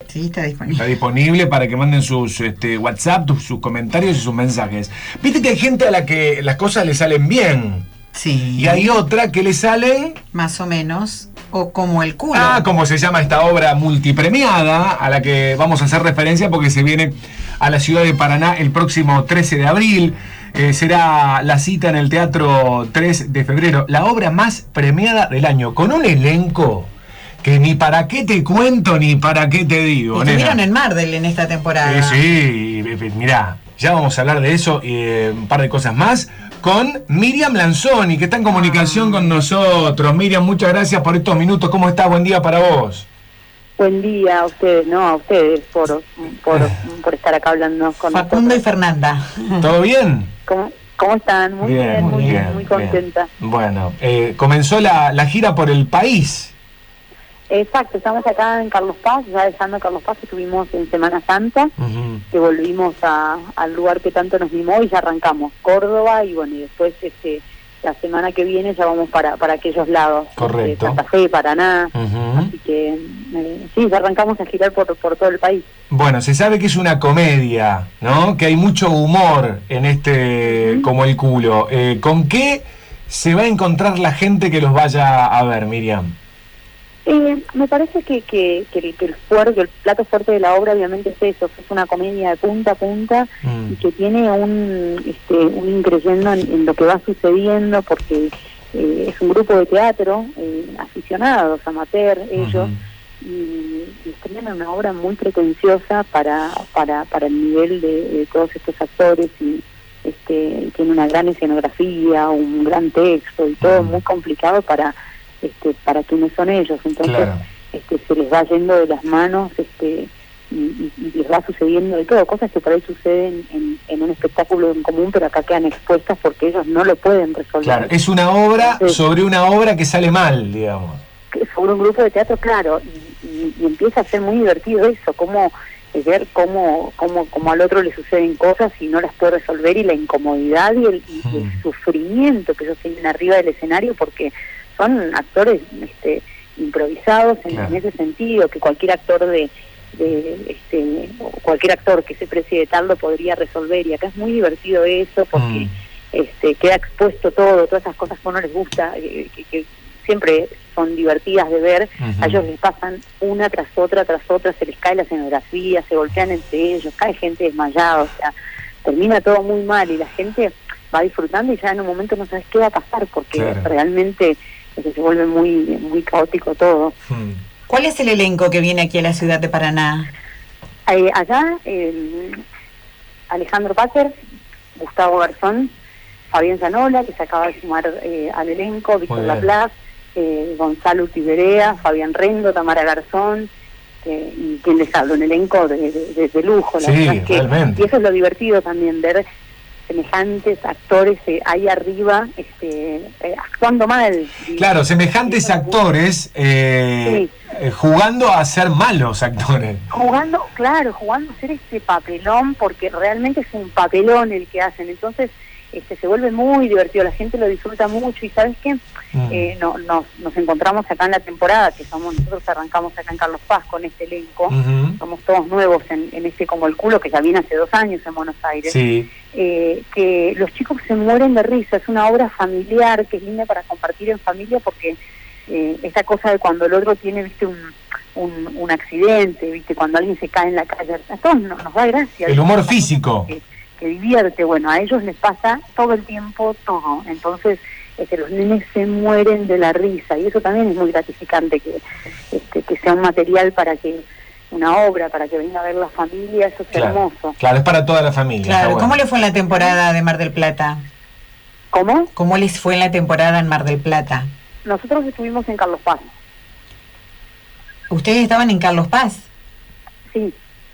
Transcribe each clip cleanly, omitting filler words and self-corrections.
Sí, está disponible. Está disponible para que manden sus WhatsApp, sus comentarios y sus mensajes. Viste que hay gente a la que las cosas le salen bien. Sí. Y hay otra que le salen... Más o menos. O como el culo. Como se llama esta obra multipremiada, a la que vamos a hacer referencia porque se viene a la ciudad de Paraná el próximo 13 de abril. Será la cita en el Teatro 3 de febrero. La obra más premiada del año, con un elenco que ni para qué te cuento ni para qué te digo. Estuvieron en Mardel en esta temporada. Sí, mirá, ya vamos a hablar de eso y un par de cosas más con Miriam Lanzoni, que está en comunicación con nosotros. Miriam, muchas gracias por estos minutos. ¿Cómo estás? Buen día para vos. Buen día a ustedes, a ustedes por estar acá hablando con Facundo nosotros. y Fernanda. ¿Todo bien? ¿Cómo están? Muy bien, muy contenta. Bien. Bueno, comenzó la gira por el país. Exacto, estamos acá en Carlos Paz, ya dejando Carlos Paz, estuvimos en Semana Santa, que volvimos al lugar que tanto nos mimó y ya arrancamos Córdoba y bueno, y después la semana que viene ya vamos para aquellos lados. Correcto. Santa Fe, Paraná, así que sí, ya arrancamos a girar por todo el país. Bueno, se sabe que es una comedia, ¿no? Que hay mucho humor en como el culo. ¿Con qué se va a encontrar la gente que los vaya a ver, Miriam? Me parece que el plato fuerte de la obra obviamente es eso, es una comedia de punta a punta y que tiene un increyendo en lo que va sucediendo porque es un grupo de teatro, aficionados, amateur, ellos, y estrenan una obra muy pretenciosa para el nivel de todos estos actores y tiene una gran escenografía, un gran texto y todo muy complicado para quienes son ellos, entonces claro. Se les va yendo de las manos y les va sucediendo de todo, cosas que por ahí suceden en un espectáculo en común, pero acá quedan expuestas porque ellos no lo pueden resolver. Claro, es una obra sobre una obra que sale mal, digamos. Sobre un grupo de teatro, claro, y empieza a ser muy divertido eso, como ver cómo al otro le suceden cosas y no las puede resolver, y la incomodidad y el sufrimiento que ellos tienen arriba del escenario, porque son actores improvisados en ese sentido, que cualquier actor cualquier actor que se precie de tal lo podría resolver, y acá es muy divertido eso porque queda expuesto todas esas cosas que a uno les gusta, que siempre son divertidas de ver. A ellos les pasan una tras otra, se les cae la escenografía, se golpean entre ellos, cae gente desmayada, o sea, termina todo muy mal y la gente va disfrutando y ya en un momento no sabes qué va a pasar porque realmente se vuelve muy caótico todo. ¿Cuál es el elenco que viene aquí a la ciudad de Paraná? Allá, Alejandro Pacher, Gustavo Garzón, Fabián Zanola, que se acaba de sumar al elenco, Víctor Laplace, Gonzalo Utiberea, Fabián Rendo, Tamara Garzón, y quien les habla, un elenco de lujo. La verdad es que, realmente. Y eso es lo divertido también, ver semejantes actores ahí arriba actuando mal. Claro, semejantes actores jugando a ser malos actores. Jugando a ser este papelón, porque realmente es un papelón el que hacen. Entonces se vuelve muy divertido, la gente lo disfruta mucho y ¿sabes qué? Nos encontramos acá en la temporada, que nosotros arrancamos acá en Carlos Paz con este elenco, somos todos nuevos en este como el culo, que ya viene hace 2 años en Buenos Aires, que los chicos se mueren de risa, es una obra familiar que es linda para compartir en familia porque esa cosa de cuando el otro tiene, viste, un accidente, viste, cuando alguien se cae en la calle, a todos nos da gracia. El humor físico. Que divierte, bueno, a ellos les pasa todo el tiempo todo, entonces los nenes se mueren de la risa y eso también es muy gratificante, que sea un material para que una obra, para que venga a ver la familia, eso es hermoso. Claro, es para toda la familia. Claro, ¿cómo le fue en la temporada de Mar del Plata? ¿Cómo? ¿Cómo les fue en la temporada en Mar del Plata? Nosotros estuvimos en Carlos Paz. ¿Ustedes estaban en Carlos Paz? Sí.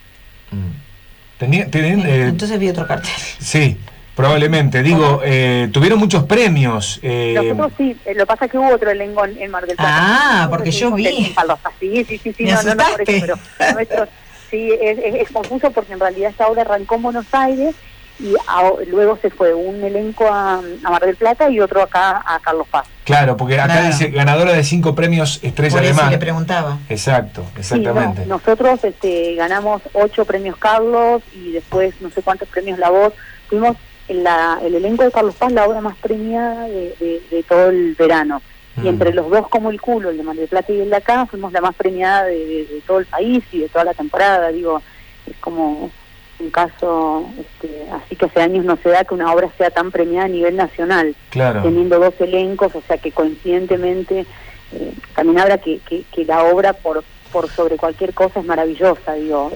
Entonces vi otro cartel. Sí, probablemente. Digo, tuvieron muchos premios. Nosotros sí, lo que pasa es que hubo otro elenco en Mar del Plata. Porque yo vi. Sí, no por eso, pero nuestros, sí, es confuso porque en realidad esta obra arrancó en Buenos Aires y luego se fue un elenco a Mar del Plata y otro acá a Carlos Paz. Claro, porque acá Claro. dice ganadora de 5 premios Estrella Por eso Alemán. le preguntaba. Exacto, exactamente. Sí, no, nosotros ganamos 8 premios Carlos y después no sé cuántos premios La Voz. Fuimos el elenco de Carlos Paz, la obra más premiada de todo el verano. Y entre los dos, como el culo, el de Mar del Plata y el de acá, fuimos la más premiada de todo el país y de toda la temporada. Digo, es como un caso, así que hace años no se da que una obra sea tan premiada a nivel nacional, Claro. teniendo 2 elencos, o sea que coincidentemente también habla que la obra por sobre cualquier cosa es maravillosa, digo,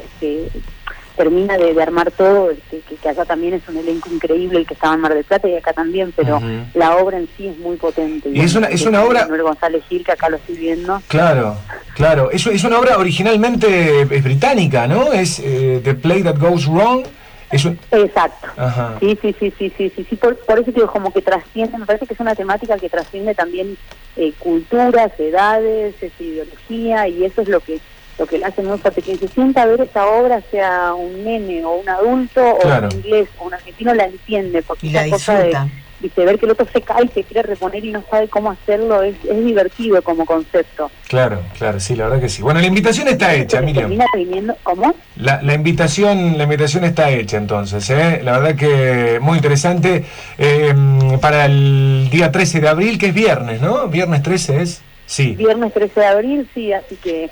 termina de armar todo, que acá también es un elenco increíble el que estaba en Mar del Plata y acá también, pero la obra en sí es muy potente. Y es una obra... Manuel González Gil, que acá lo estoy viendo. Claro, claro. Es una obra originalmente británica, ¿no? Es The Play That Goes Wrong. Exacto. Ajá. Sí, por eso digo, como que trasciende, me parece que es una temática que trasciende también culturas, edades, ideología, y eso es lo que le hace muy fuerte, que se sienta a ver esa obra, sea un nene o un adulto, Claro. o un inglés o un argentino, la entiende, porque Y la esa cosa disfruta. de ver que el otro se cae y se quiere reponer y no sabe cómo hacerlo, es divertido como concepto. Claro, claro, sí, la verdad que sí. Bueno, la invitación está hecha, Miriam. Termina viniendo, ¿cómo? La invitación está hecha entonces, ¿eh? La verdad que muy interesante. Para el día 13 de abril, que es viernes, ¿no? Viernes 13 es, sí. Viernes 13 de abril, sí, así que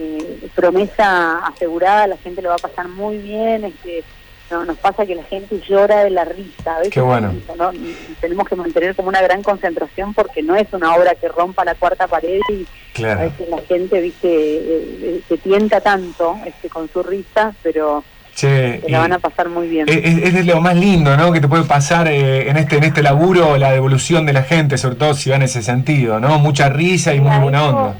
promesa asegurada, la gente lo va a pasar muy bien, nos pasa que la gente llora de la risa, a veces. Qué bueno. ¿no? Tenemos que mantener como una gran concentración porque no es una obra que rompa la cuarta pared y Claro. a veces la gente, viste, se tienta tanto con su risa, pero Che, se la van a pasar muy bien. es de lo más lindo, ¿no? Que te puede pasar en este laburo, la devolución de la gente, sobre todo si va en ese sentido, ¿no? Mucha risa y muy Mira, buena onda.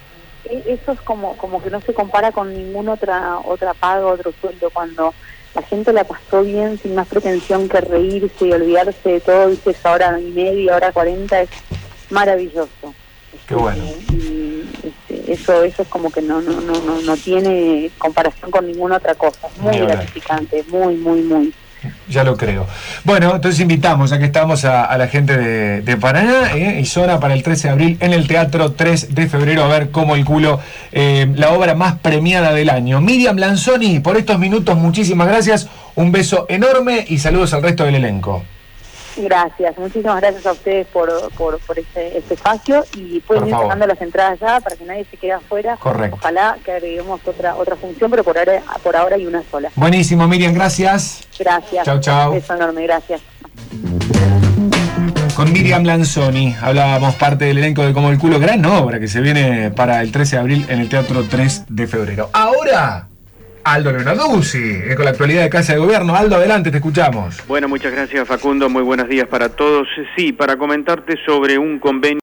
Eso es como que no se compara con ninguna otra paga, otro sueldo, cuando la gente la pasó bien sin más pretensión que reírse y olvidarse de todo, viste, esa hora y media, hora 40, es maravilloso. Qué bueno. Y eso es como que no tiene comparación con ninguna otra cosa, es muy Ni hablar. gratificante, muy. Ya lo creo. Bueno, entonces invitamos, ya que estamos, a la gente de Paraná y zona para el 13 de abril en el Teatro 3 de febrero a ver Como el culo, la obra más premiada del año. Miriam Lanzoni, por estos minutos, muchísimas gracias, un beso enorme y saludos al resto del elenco. Gracias, muchísimas gracias a ustedes por este espacio, y pueden Por ir favor. sacando las entradas ya para que nadie se quede afuera. Correcto. Ojalá que agreguemos otra función, pero por ahora hay una sola. Buenísimo, Miriam, gracias. Gracias. Chau, chau. Un beso enorme, gracias. Con Miriam Lanzoni hablábamos parte del elenco de Como el culo, gran obra que se viene para el 13 de abril en el Teatro 3 de febrero. Ahora, Aldo Leonarduzzi, con la actualidad de Casa de Gobierno. Aldo, adelante, te escuchamos. Bueno, muchas gracias, Facundo. Muy buenos días para todos. Sí, para comentarte sobre un convenio